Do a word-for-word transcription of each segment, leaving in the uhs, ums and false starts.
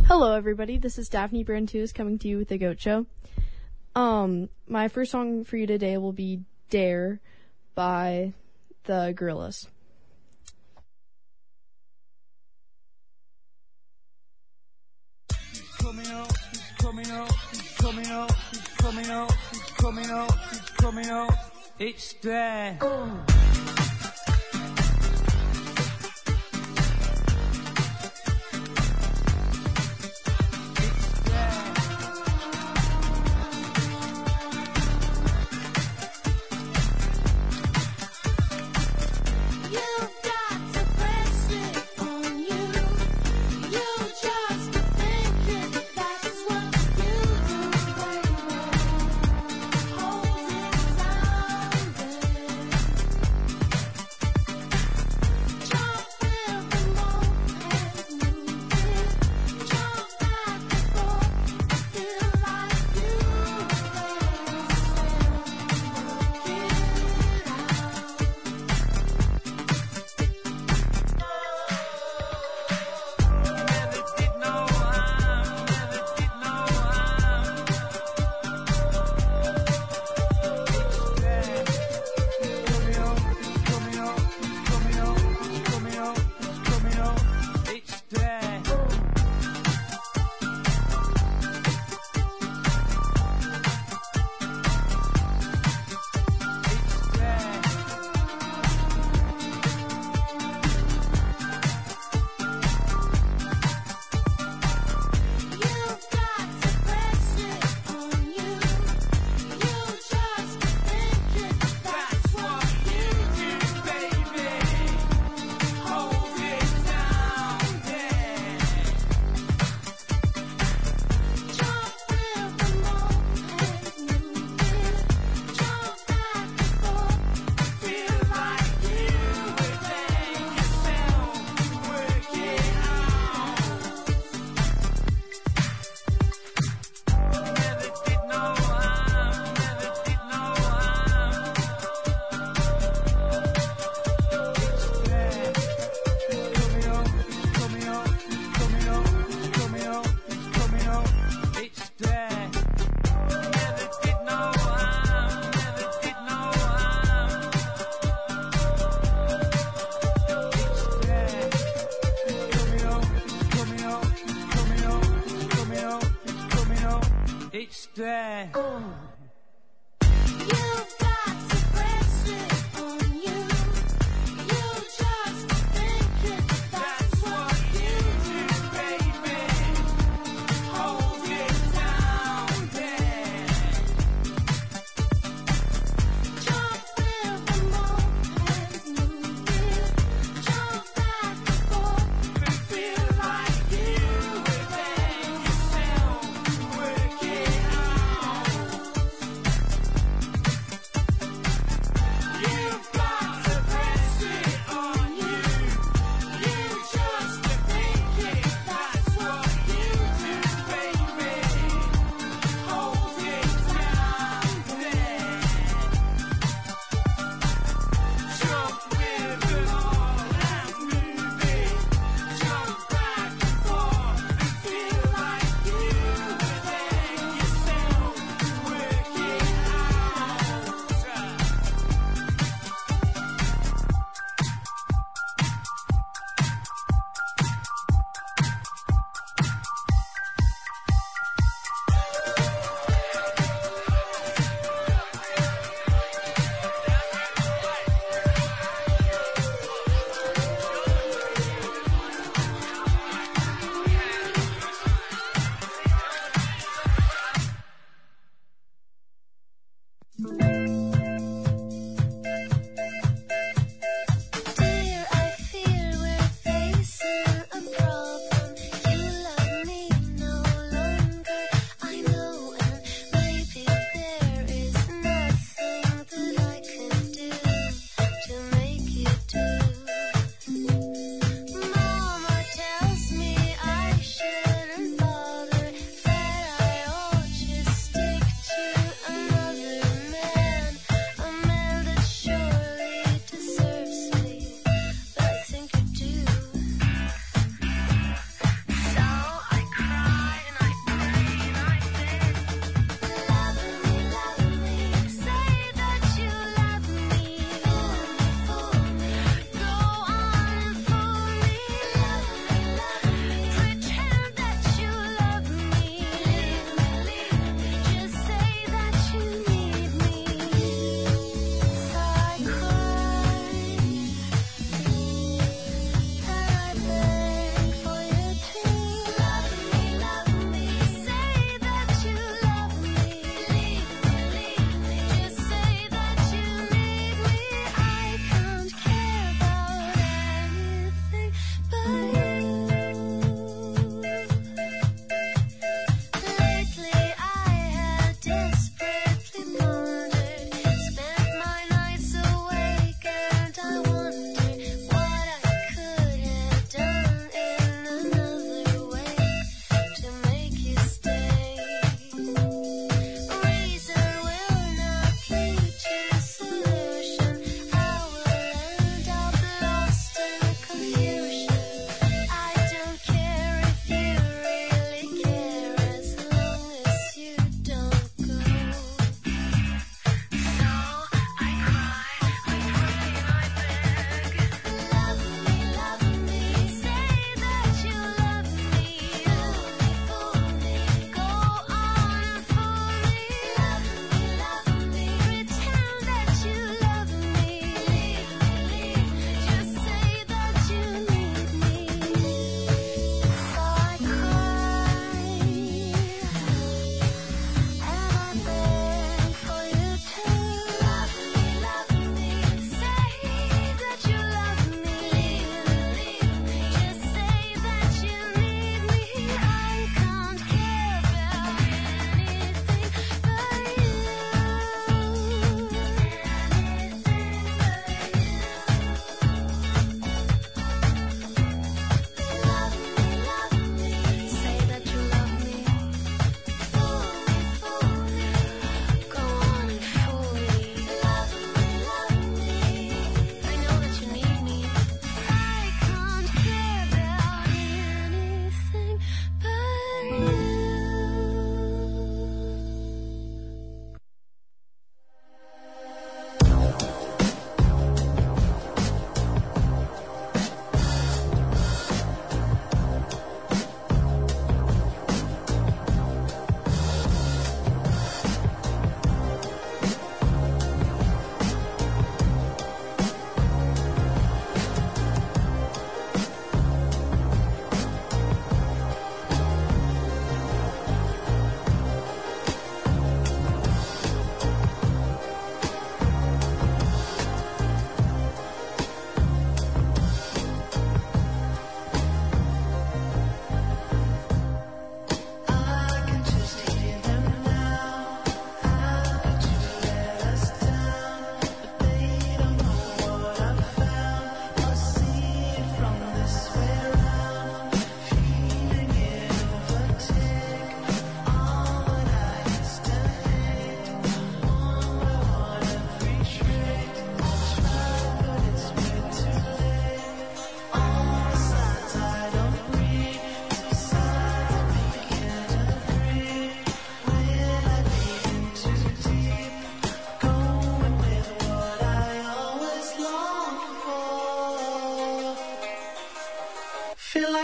Hello, everybody. This is Daphne Brantus coming to you with The Goat Show. Um, my first song for you today will be Dare by the Gorillaz. He's coming up, he's coming up, he's coming up, he's coming up, he's coming up, he's coming up. It's Dare. It's Dare. You've got to press it on you. You just think it, that's what you do, baby. Hold it down, Dare. Jump with the moment, move it. Jump back and forth, and feel like you were there yourself. Work it out.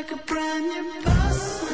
like a brand new person.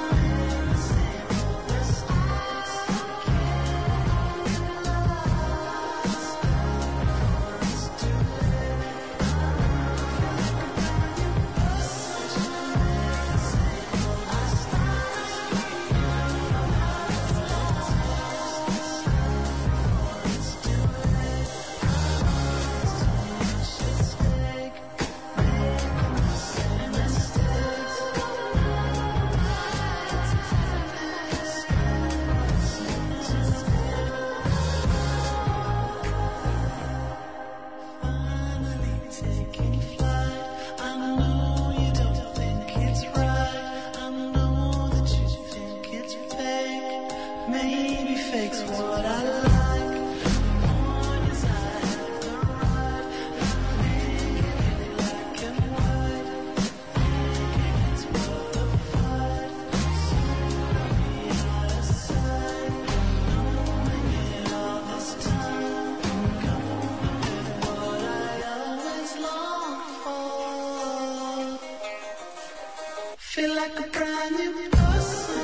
Finally taking flight. I know you don't think it's right. I know that you think it's fake. Maybe fake's what I like. Point is I have the right. Thinking it black and white. Thinking it's worth the fight. Soon I'll be out of sight. Knowing it all this time. Going with what I always longed for. Feel like a brand new person.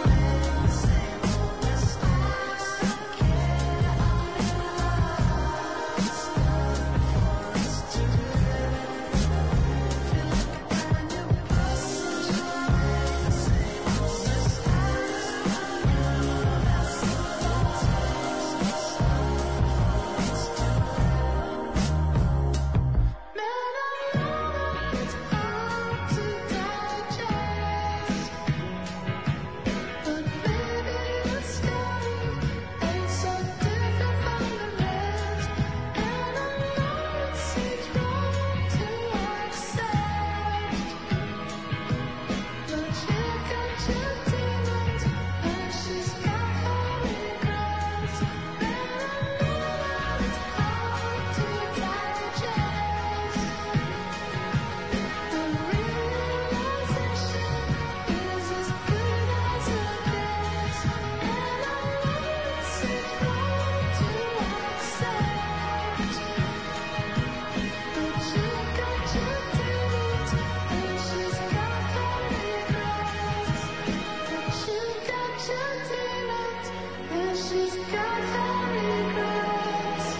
She's got her regrets.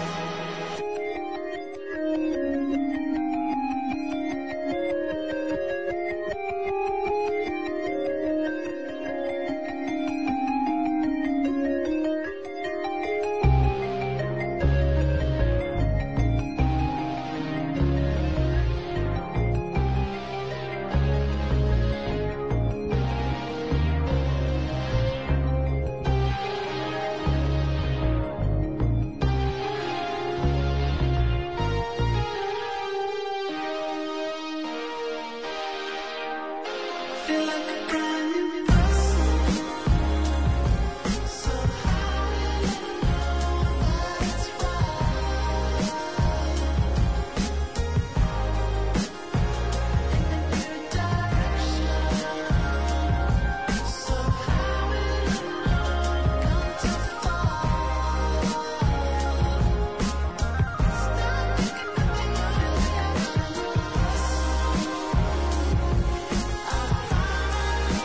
Feel like a brand new person. So how will you know that it's right? In a new direction. So how will you know you've gone too far? Stop looking at me, feel the action. I finally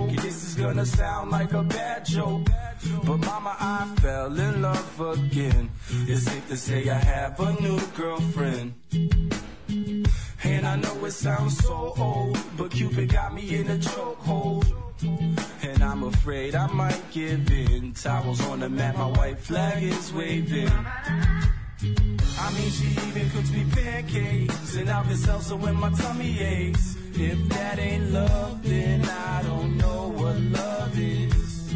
broke. This is gonna sound like a bad joke, but mama, I fell in love again. It's safe to say I have a new girlfriend. And I know it sounds so old, but Cupid got me in a chokehold. And I'm afraid I might give in. Towels on the mat, my white flag is waving. I mean, she even cooks me pancakes and Alka Seltzer when my tummy aches. If that ain't love, then I don't know what love is.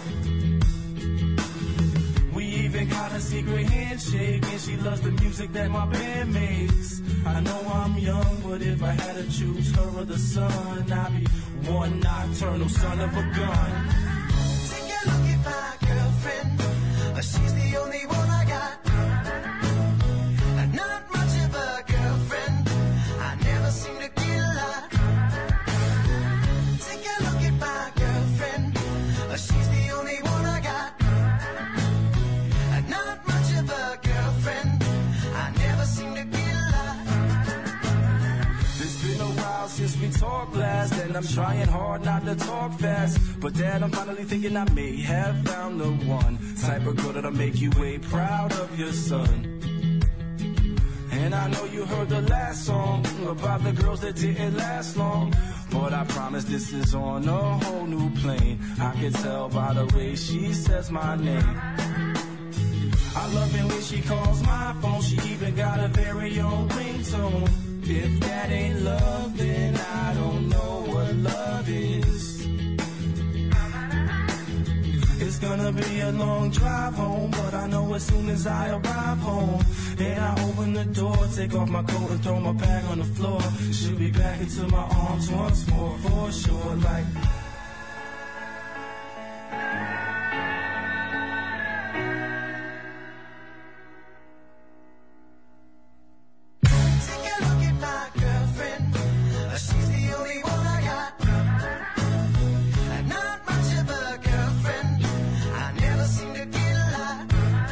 We even got a secret handshake, and she loves the music that my band makes. I know I'm young, but if I had to choose her or the sun, I'd be one nocturnal son of a gun. Take a look at my girlfriend. Uh, She's the only one I got. Uh, Not much of a girlfriend. I never seem to get a lot. Take a look at my girlfriend. Uh, She's the only one I got. Uh, Not much of a girlfriend. I never seem to get a lot. It's been a while since we talked last, and I'm trying hard not to talk fast. But Dad, I'm finally thinking I may have found the one type of girl that'll make you way proud of your son. And I know you heard the last song about the girls that didn't last long, but I promise this is on a whole new plane. I can tell by the way she says my name. I love it when she calls my phone. She even got a very own ringtone. If that ain't love, then I don't know what love is. It's gonna be a long drive home, but I know as soon as I arrive home, and I open the door, take off my coat and throw my bag on the floor, she'll be back into my arms once more, for sure, like... Take a look at my girlfriend. Uh, She's the only one I got. Uh, Not much of a girlfriend. I never seem to get a lot.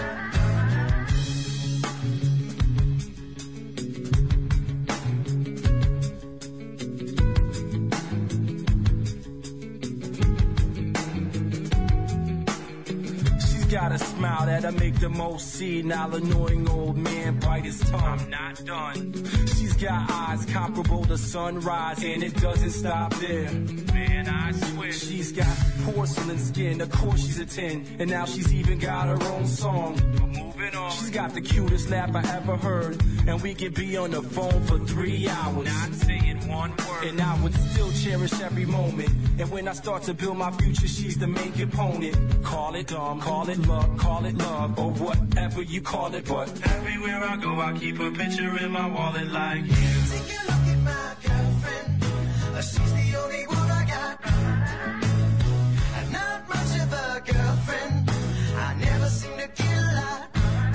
She's got a smile that'll make the most senile, annoying old man bite his tongue. I'm not done. She's got eyes comparable to sunrise, and it doesn't stop there. Man, I swear. She's got porcelain skin, of course she's a ten, and now she's even got her own song. But moving on. She's got the cutest laugh I ever heard, and we could be on the phone for three hours. Not saying one word. And I would still cherish every moment. And when I start to build my future, she's the main component. Call it dumb, call it luck, call it love, or whatever you call it, but everywhere I go, I keep a picture in my wallet like you. Take a look at my girlfriend. Uh, She's the only one I got. Uh, Not much of a girlfriend. I never seem to get a lot.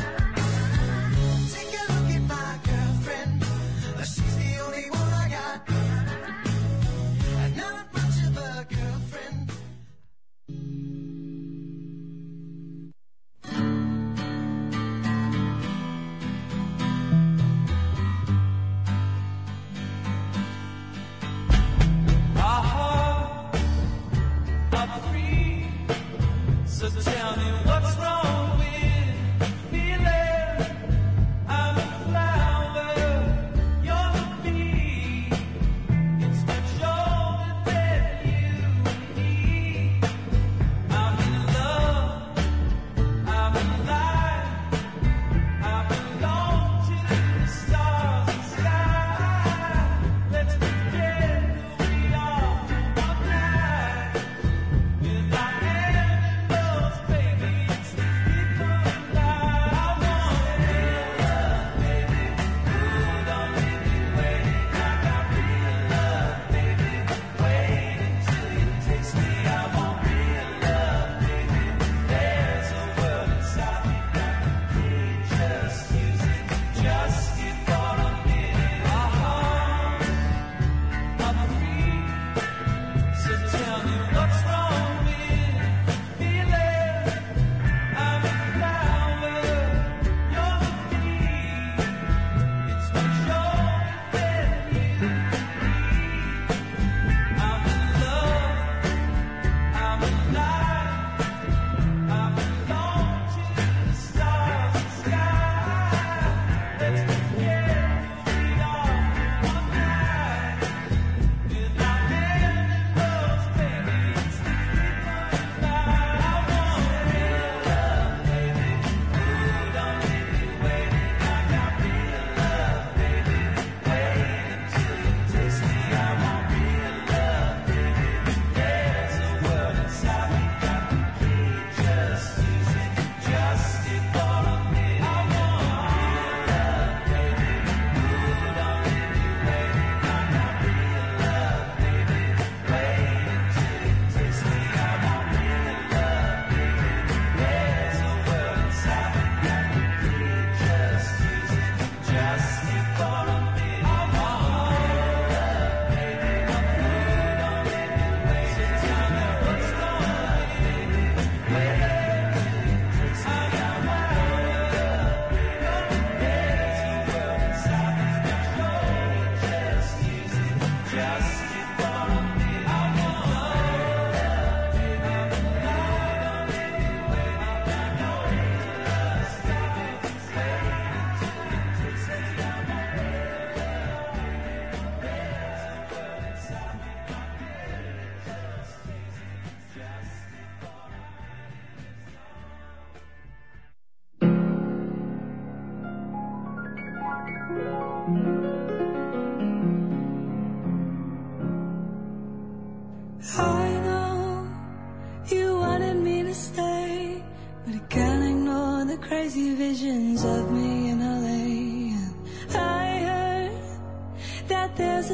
Take a look at my girlfriend. Uh, She's the only one I got. Uh, Not much of a girlfriend. Our hearts are free, so tell me what's wrong with feeling I'm a flower, you're the bee. It's much older than you need. I'm in love, I'm alive, I belong to the stars and sky. Let's pretend who we are for one night, with our hand in those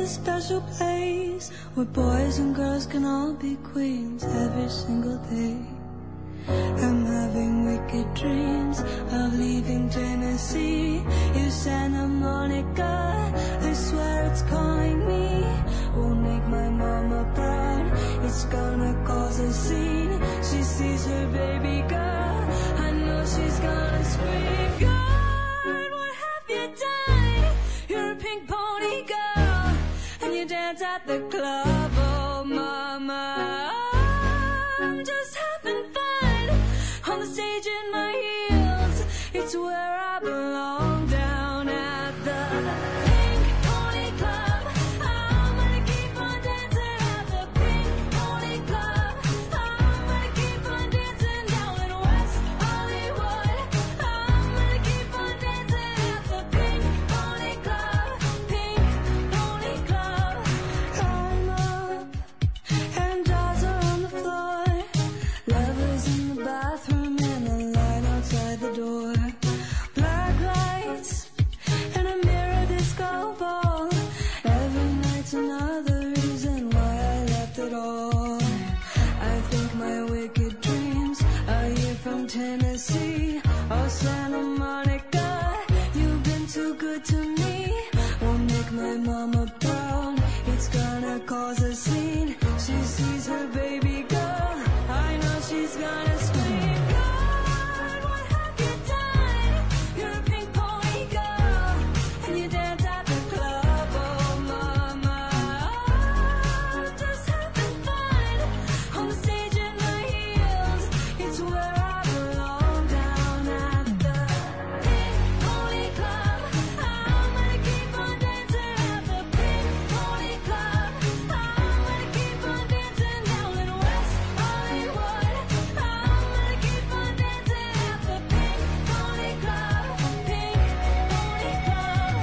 a special place where boys and girls can all be queens every single day. I'm having wicked dreams of leaving Tennessee. You Santa Monica, I swear it's calling me. Won't make my mama proud, it's gonna cause a scene. She sees her baby girl, I know she's gonna scream. God, what have you done? You're a pink pony girl, and you dance at the club. Oh mama, I'm just having fun on the stage in my heels. It's where I belong, down at the Pink Pony Club. I'm gonna keep on dancing at the Pink Pony Club. I'm gonna keep on dancing down in West Hollywood. I'm gonna keep on dancing at the Pink Pony Club. Pink Pony Club. I'm up and dolls are on the floor. Lovers in the bathroom and a line outside the door. Black lights and a mirror disco ball. Every night's another reason why I left it all. I think my wicked dreams are here from Tennessee. Oh Santa Monica, you've been too good to me. Won't make my mama proud, it's gonna cause a scene. She sees her baby girl, I know she's gonna scream. God, what have you done? You're a pink pony girl, and you dance at the club. Oh mama, I'm just having fun on the stage in my heels. It's where I belong, down at the Pink Pony Club. I'm gonna keep on dancing at the Pink Pony Club. I'm gonna keep on dancing down in West Hollywood. I'm gonna keep on dancing at the Pink Pony Club. Pink Pony Club.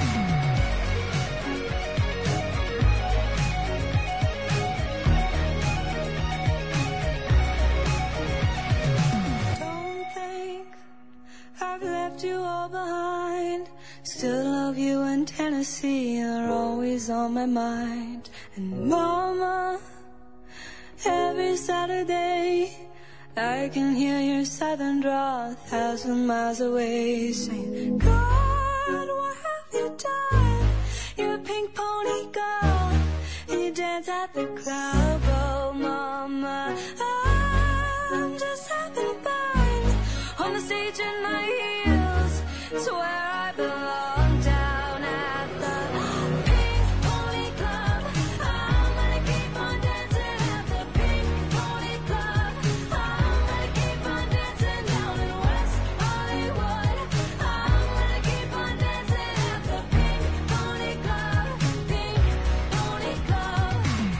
Don't think I've left you all behind. Still love you, and Tennessee are always on my mind. And mama, every Saturday I can hear your southern drawl a thousand miles away, saying, God, what have you done? You're a pink pony girl, and you dance at the club. Oh mama, I'm just having fun on the stage in my heels. It's where I belong, down at the Pink Pony Club. I'm gonna keep on dancing at the Pink Pony Club. I'm gonna keep on dancing down in West Hollywood. I'm gonna keep on dancing at the Pink Pony Club. Pink Pony Club.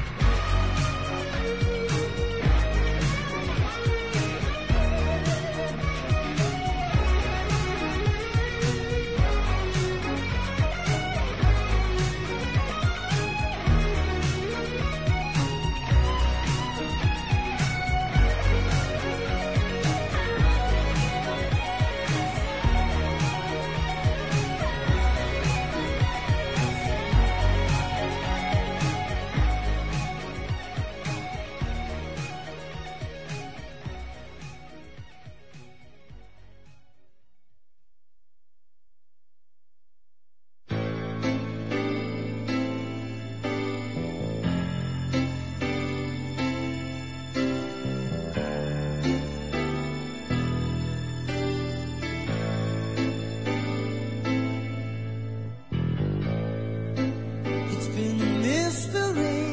It's been a mystery,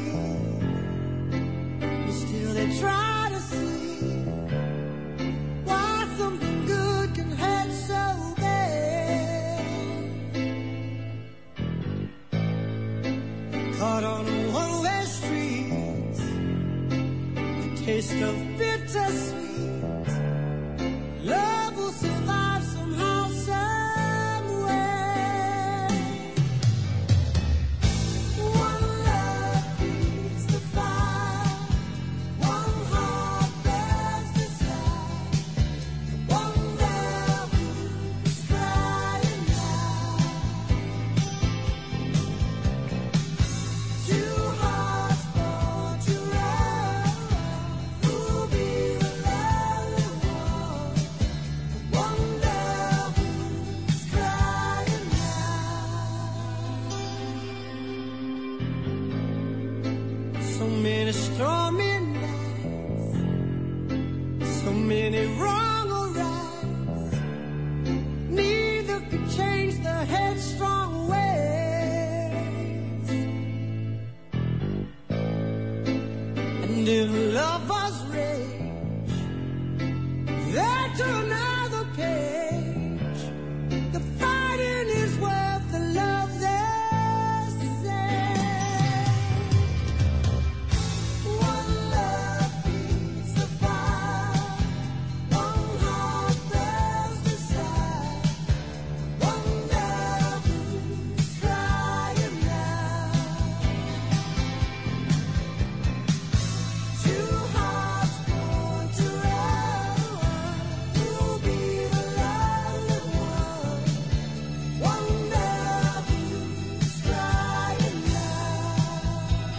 but still they try to see why something good can hurt so bad. Caught on a one-way street, the taste of bittersweet. Love will survive somehow, some way. One love feeds the fire, one heart burns the sky, one love is crying out. many wrong or rights. Neither could change the headstrong ways. And if lovers rage, they turn another page. The fighting is worth the love they say. One love beats the fire, one heart bears desire, one love who's trying now. Two hearts born to run, who'll be the lonely one? One love who's trying now.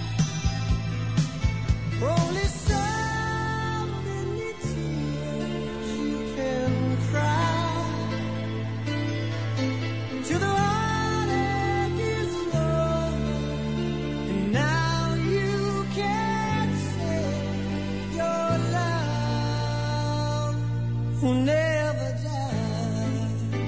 Only so many tears you can cry till the heartache is over, and now you can say your love will never die.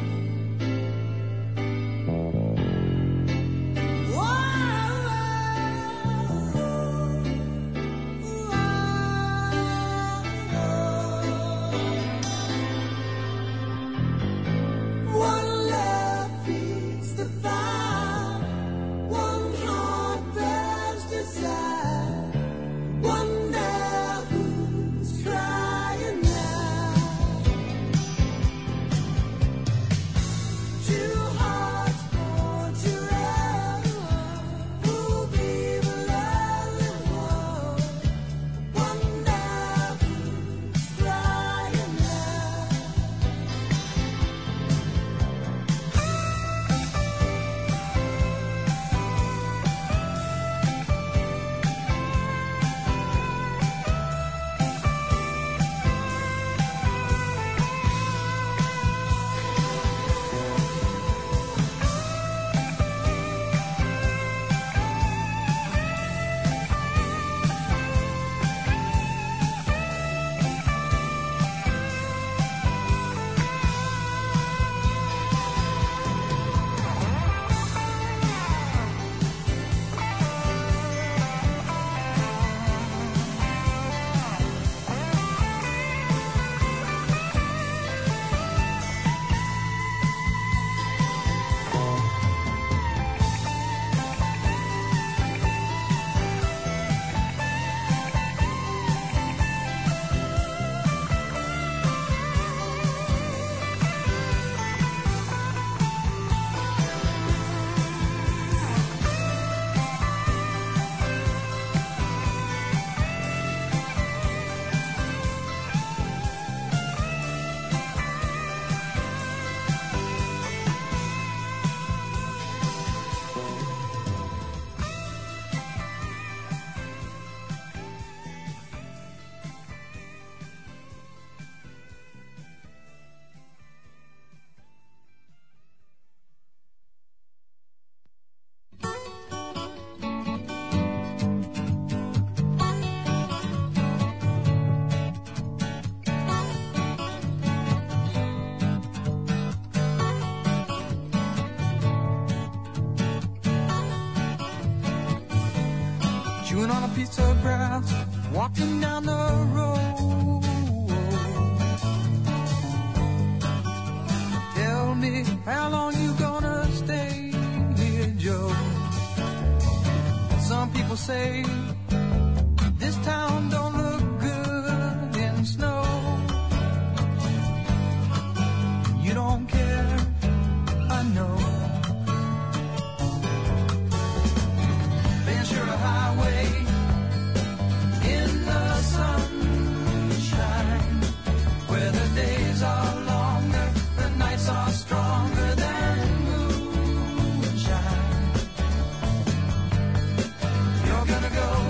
One love feeds the fire, one heart bears desire, one love who's trying now. Two hearts born to run, who'll be the lonely one? One love who's trying now. Chewing on a piece of grass, walking down the road. Tell me, how long you gonna stay here, Joe? Some people say this town don't look good in snow. You don't care, I know. Ventura Highway in the sunshine, where the days are longer, the nights are stronger than moonshine. You're gonna go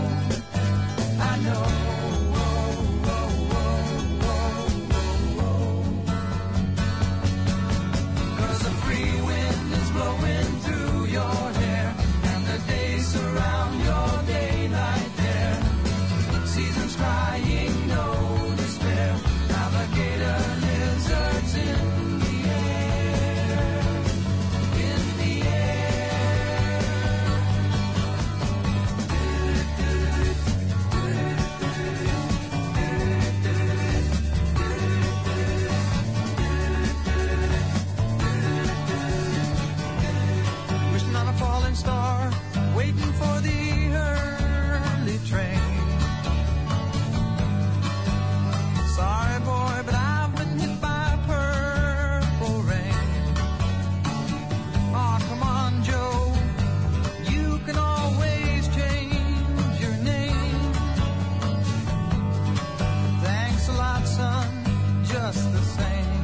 just the same.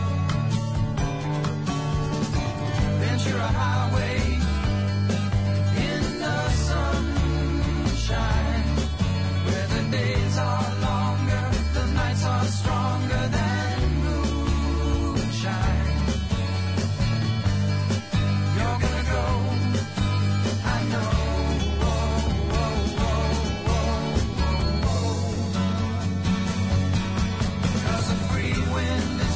Ventura Highway in the sunshine, where the days are longer, the nights are stronger than moonshine. You're gonna go, I know. Oh, oh, oh, oh, oh, oh. 'Cause the free wind is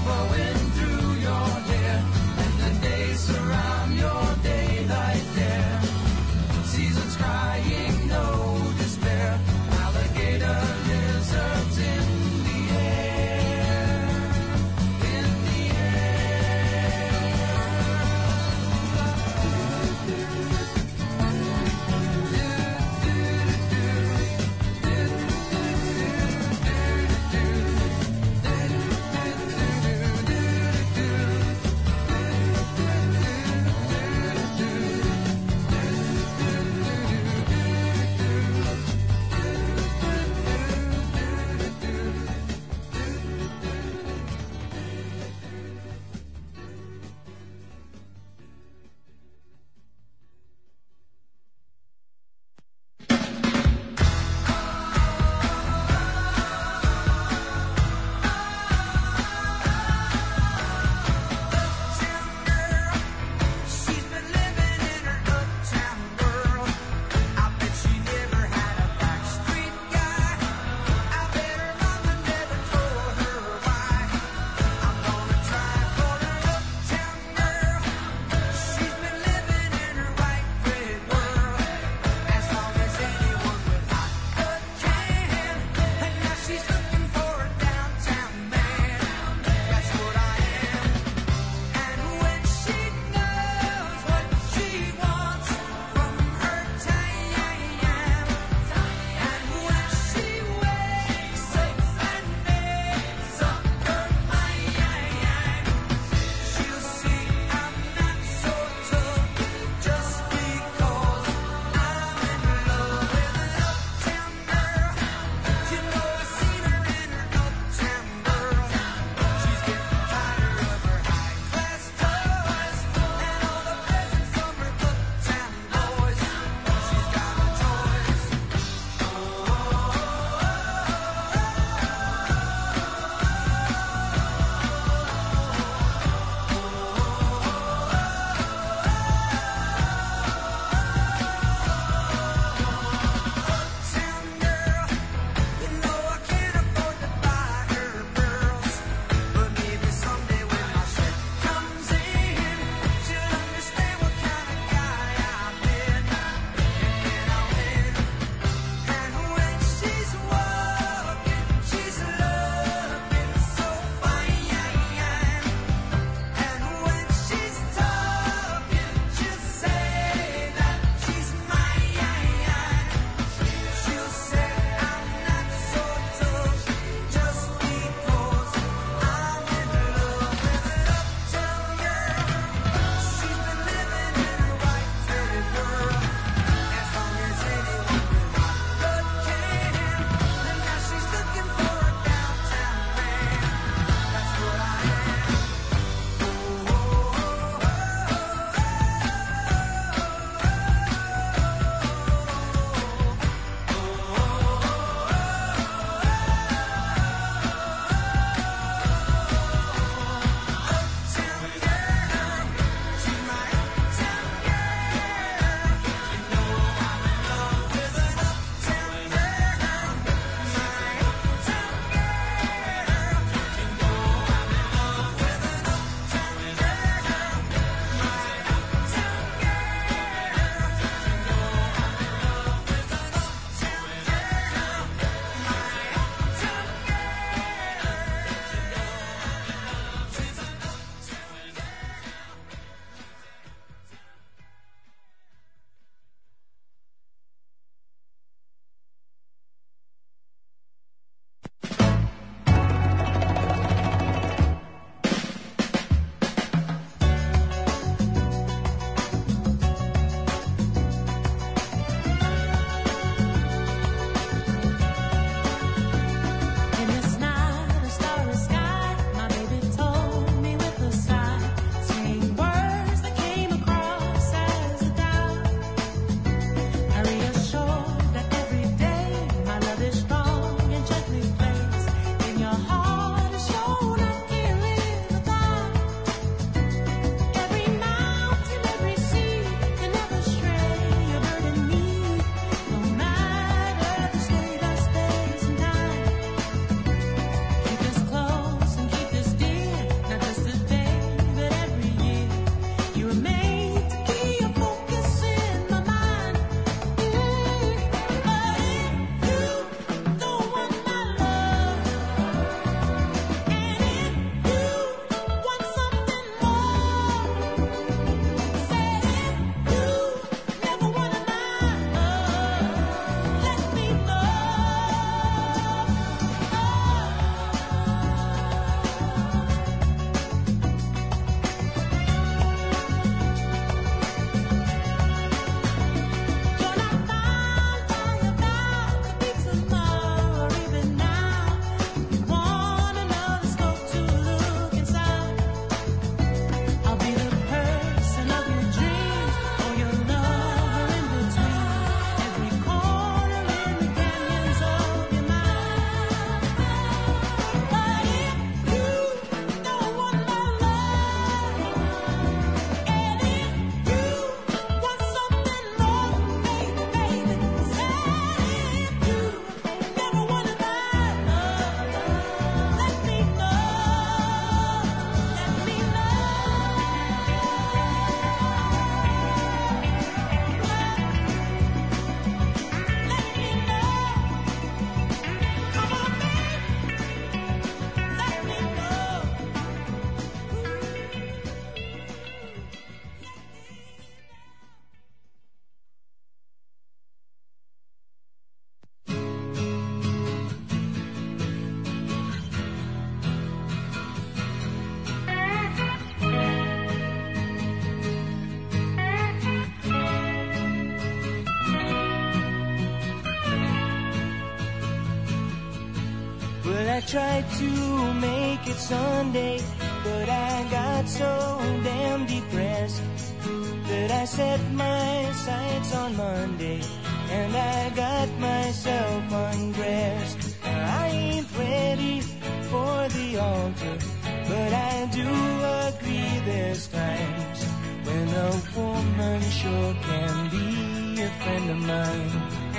I tried to make it Sunday, but I got so damn depressed that I set my sights on Monday, and I got myself undressed. I ain't ready for the altar, but I do agree there's times when a woman sure can be a friend of mine.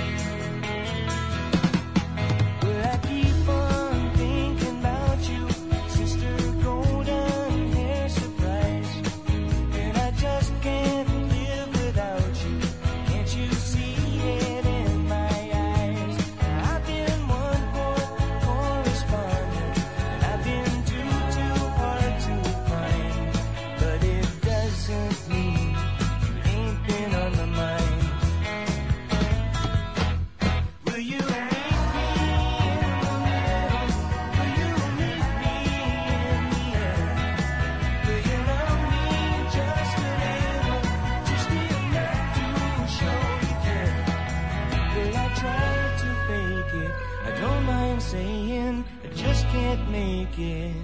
Well, I keep on thinking about you, sister golden hair surprise, and I just can't live without you. Can't you see it in my eyes? I've been one poor correspondent, and I've been too, too hard to find, but it doesn't mean you ain't been on my mind. Will you meet me in the middle? Will you meet me in the air? Will you love me just a little, just enough to show you care? Well, I try to fake it, I don't mind saying I just can't make it.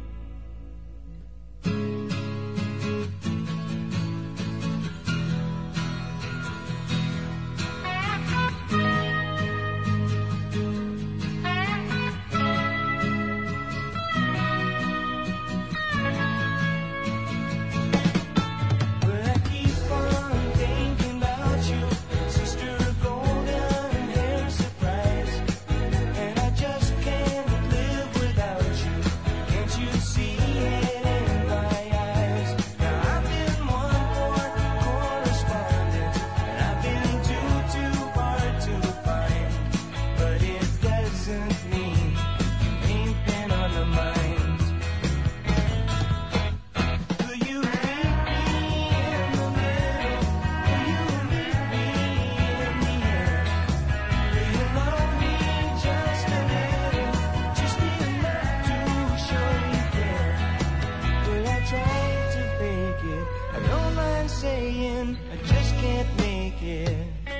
Well, I keep on thinking about you, sister golden hair surprise, and I just can't live without you. Can't you see it in my eyes? Now I've been one poor correspondent, and I've been too, too hard to find, but it doesn't mean you ain't been on my mind. Will you meet me in the middle? Will you meet me in the air? Will you love me just a little, just enough to show you care? Well, I try to fake it, I don't mind saying I just can't make it.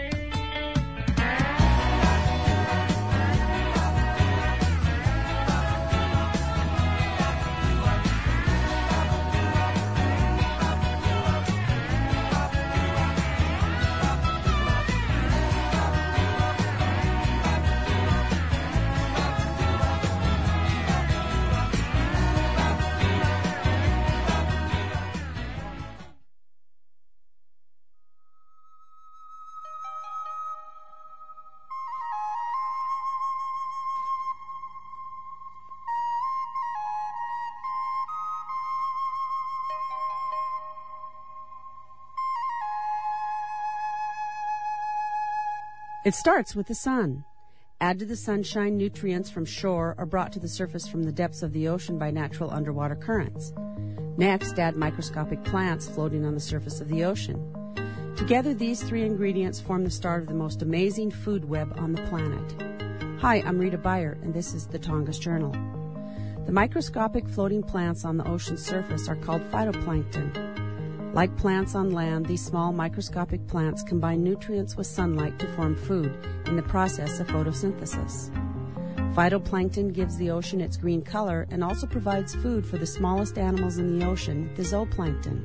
It starts with the sun. Add to the sunshine nutrients from shore or brought to the surface from the depths of the ocean by natural underwater currents. Next, add microscopic plants floating on the surface of the ocean. Together, these three ingredients form the start of the most amazing food web on the planet. Hi, I'm Rita Beyer, and this is the Tongass Journal. The microscopic floating plants on the ocean's surface are called phytoplankton. Like plants on land, these small microscopic plants combine nutrients with sunlight to form food in the process of photosynthesis. Phytoplankton gives the ocean its green color and also provides food for the smallest animals in the ocean, the zooplankton.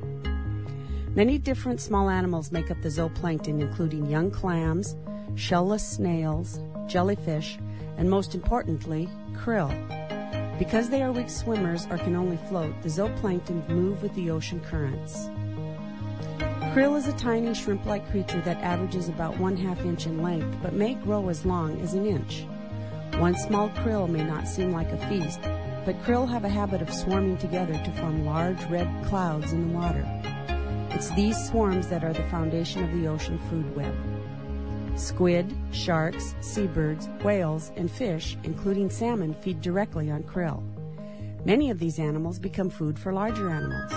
Many different small animals make up the zooplankton, including young clams, shellless snails, jellyfish, and most importantly, krill. Because they are weak swimmers or can only float, the zooplankton move with the ocean currents. Krill is a tiny shrimp-like creature that averages about one half inch in length, but may grow as long as an inch. One small krill may not seem like a feast, but krill have a habit of swarming together to form large red clouds in the water. It's these swarms that are the foundation of the ocean food web. Squid, sharks, seabirds, whales, and fish, including salmon, feed directly on krill. Many of these animals become food for larger animals.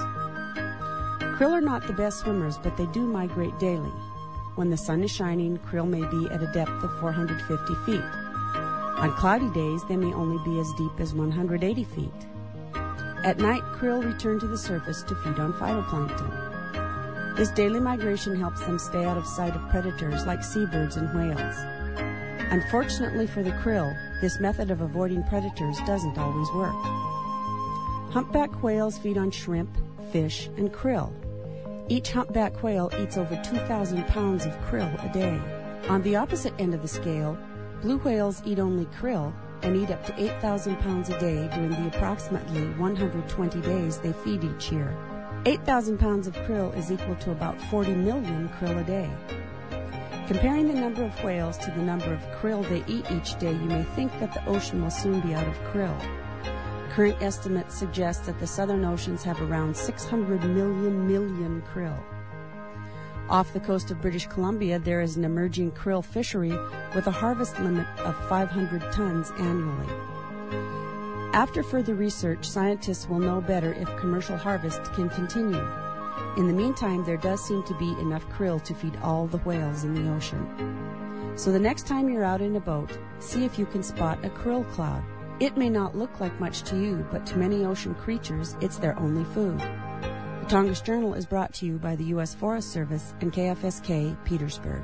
Krill are not the best swimmers, but they do migrate daily. When the sun is shining, krill may be at a depth of four hundred fifty feet. On cloudy days, they may only be as deep as one hundred eighty feet. At night, krill return to the surface to feed on phytoplankton. This daily migration helps them stay out of sight of predators like seabirds and whales. Unfortunately for the krill, this method of avoiding predators doesn't always work. Humpback whales feed on shrimp, fish, and krill. Each humpback whale eats over two thousand pounds of krill a day. On the opposite end of the scale, blue whales eat only krill and eat up to eight thousand pounds a day during the approximately one hundred twenty days they feed each year. eight thousand pounds of krill is equal to about forty million krill a day. Comparing the number of whales to the number of krill they eat each day, you may think that the ocean will soon be out of krill. Current estimates suggest that the southern oceans have around six hundred million million krill. Off the coast of British Columbia, there is an emerging krill fishery with a harvest limit of five hundred tons annually. After further research, scientists will know better if commercial harvest can continue. In the meantime, there does seem to be enough krill to feed all the whales in the ocean. So the next time you're out in a boat, see if you can spot a krill cloud. It may not look like much to you, but to many ocean creatures, it's their only food. The Tongass Journal is brought to you by the U S Forest Service and K F S K Petersburg.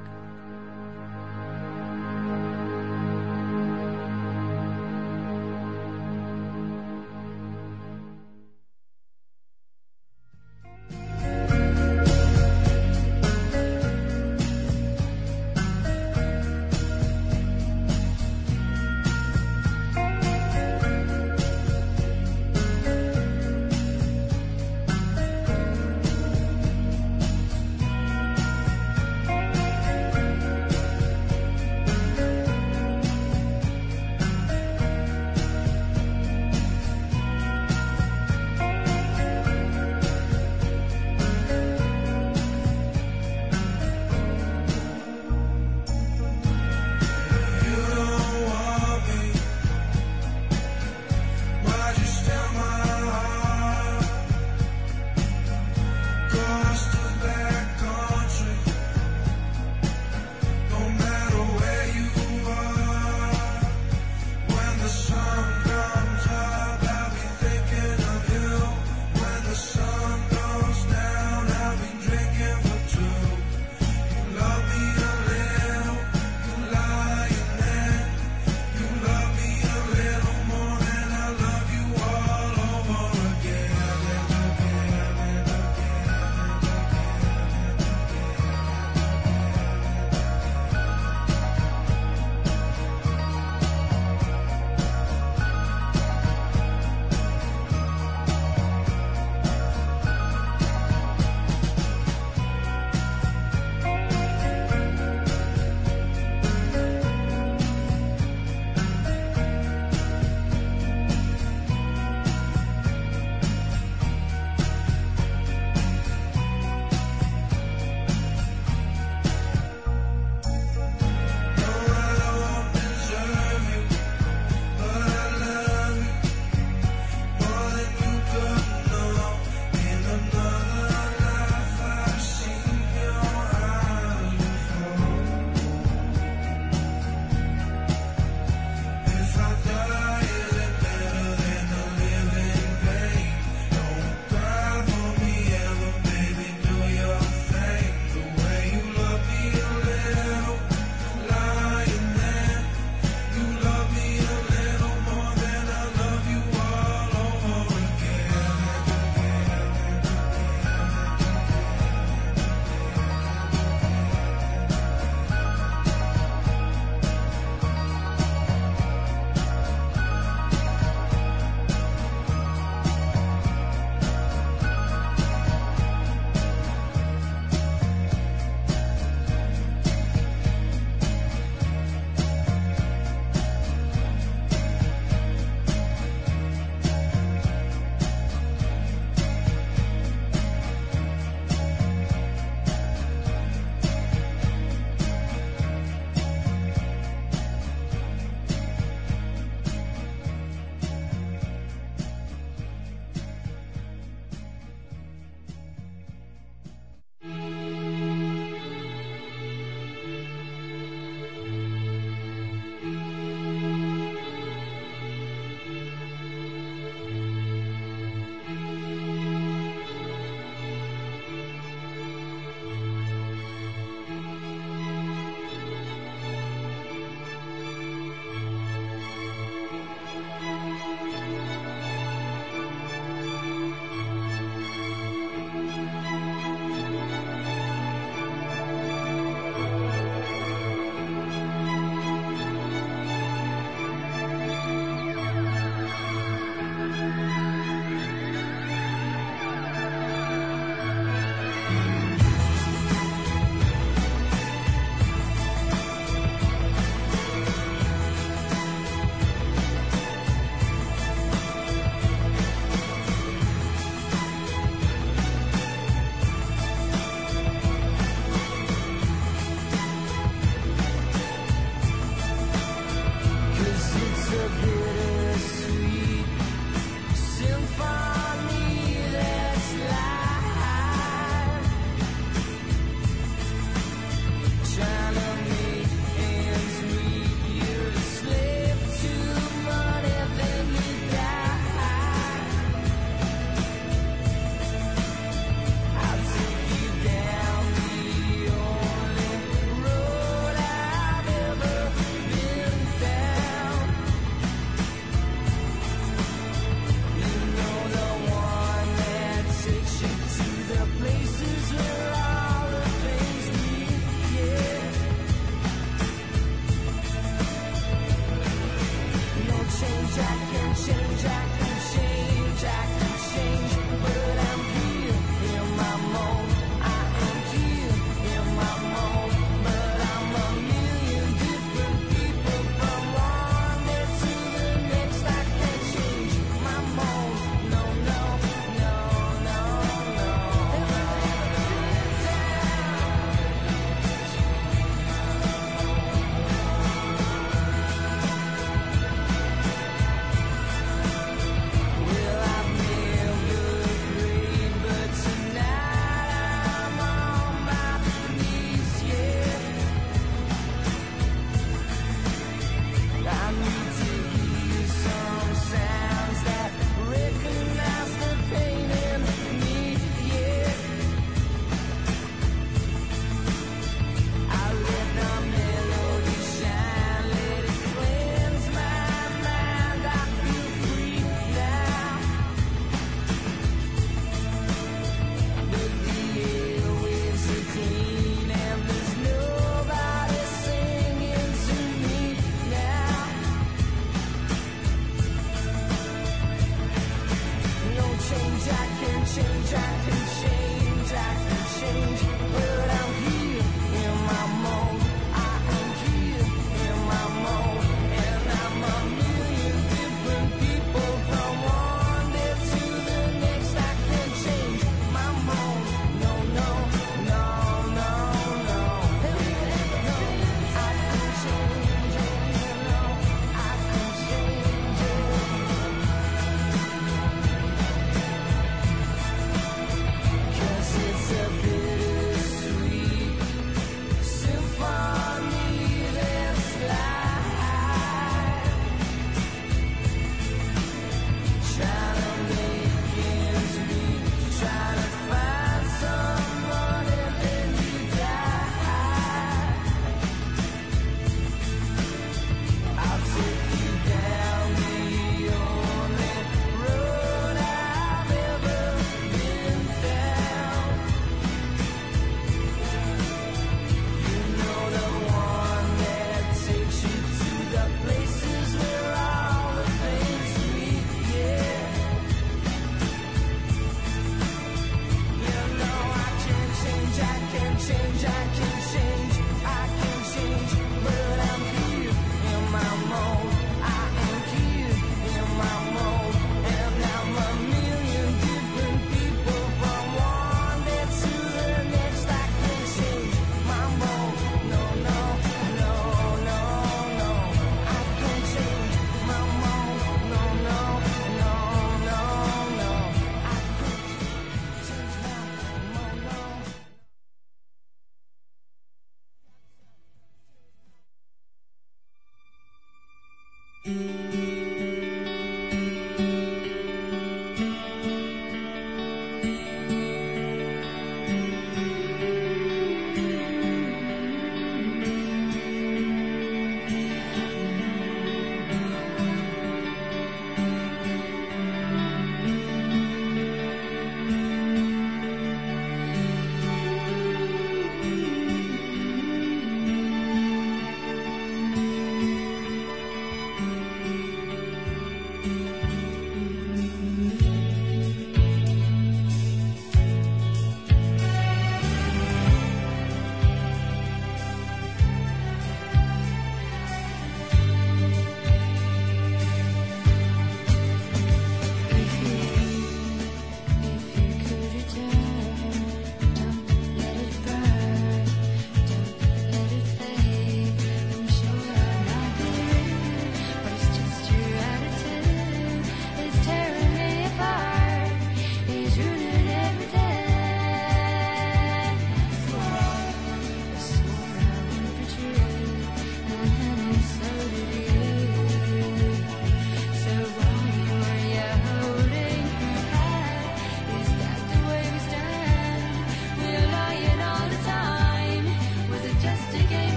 change, I can change, I can change. But I'm here in my mode. I am here in my mode. And I'm a million different people from one day to the next. I can change my mode. No, no, no, no, no. No, I can change it, you know. I can change it.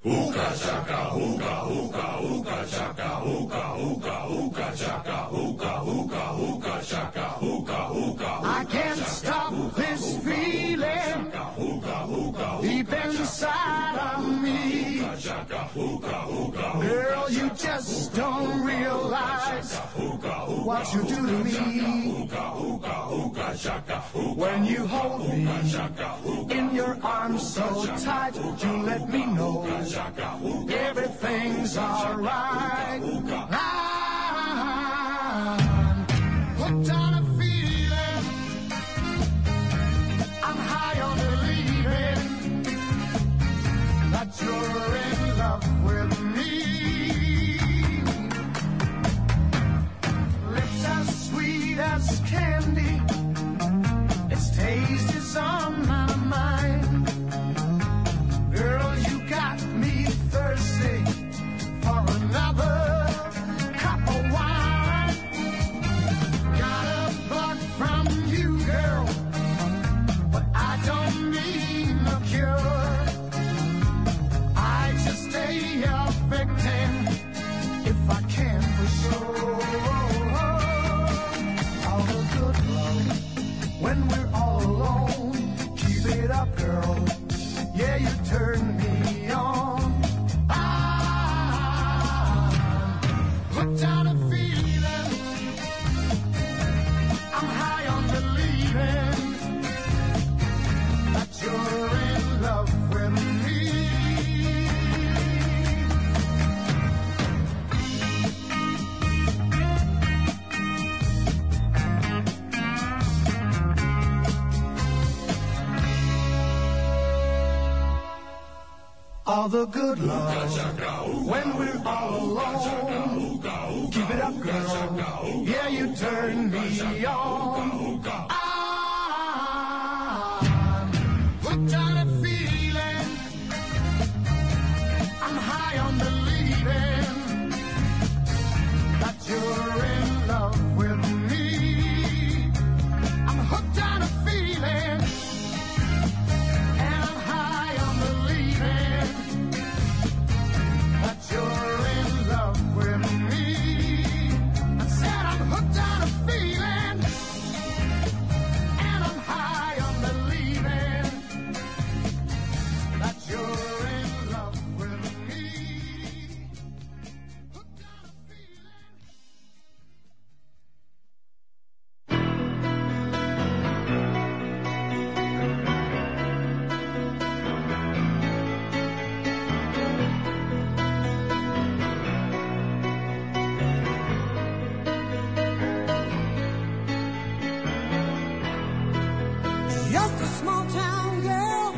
Hookah chaka, hookah, hookah, hookah chaka, hookah, hookah, hookah chaka, hookah, hookah, hookah chaka, hookah, hookah. I can't stop this feeling deep inside of me. Girl, you just don't realize what you do to me. When you hold me in your arms so tight, you let me know everything's alright. I'm hooked on a feeling, I'm high on believing that you're in love with me. Lips as sweet as candy, its taste is on my mind. Girl, you got me thirsty for another cup of wine. Got a bug from you, girl, but I don't need no cure. I just stay your victim if I can for sure. All the good love when we're all alone. Keep it up, girl. Yeah, you turn me on. I'm hooked on a feeling, I'm high on believing that you're in love with me. All the good love when we're all alone. Keep it up, girl. Yeah, you turn me on. I'm hooked on a feeling, I'm high on believing that you're in love with me. I'm hooked on a feeling, and I'm high on believing that you're in love with me. I said I'm hooked on a feeling, and I'm high on believing that you're in love with me. Hooked on a feeling. Just a small town girl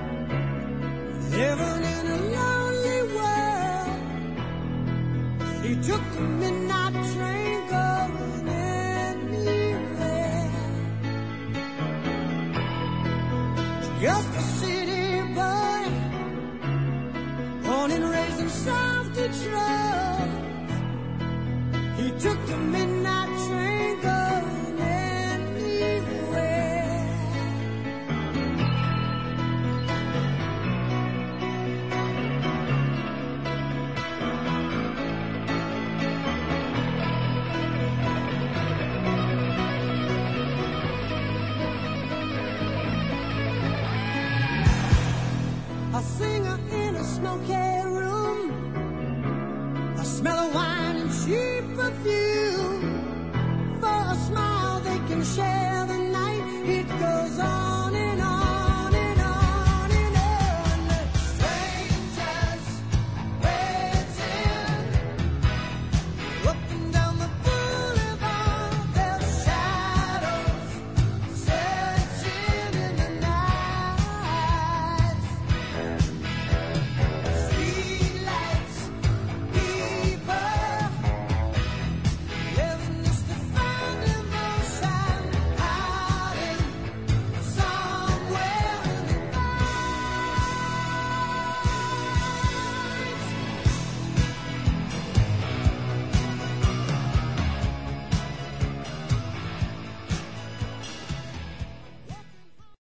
living in a lonely world. She took the midnight train going anywhere. Just a city boy, born and raised in South Detroit. He took the midnight train going anywhere. A singer in a smoky room, a smell of wine and cheap perfume. For a smile they can share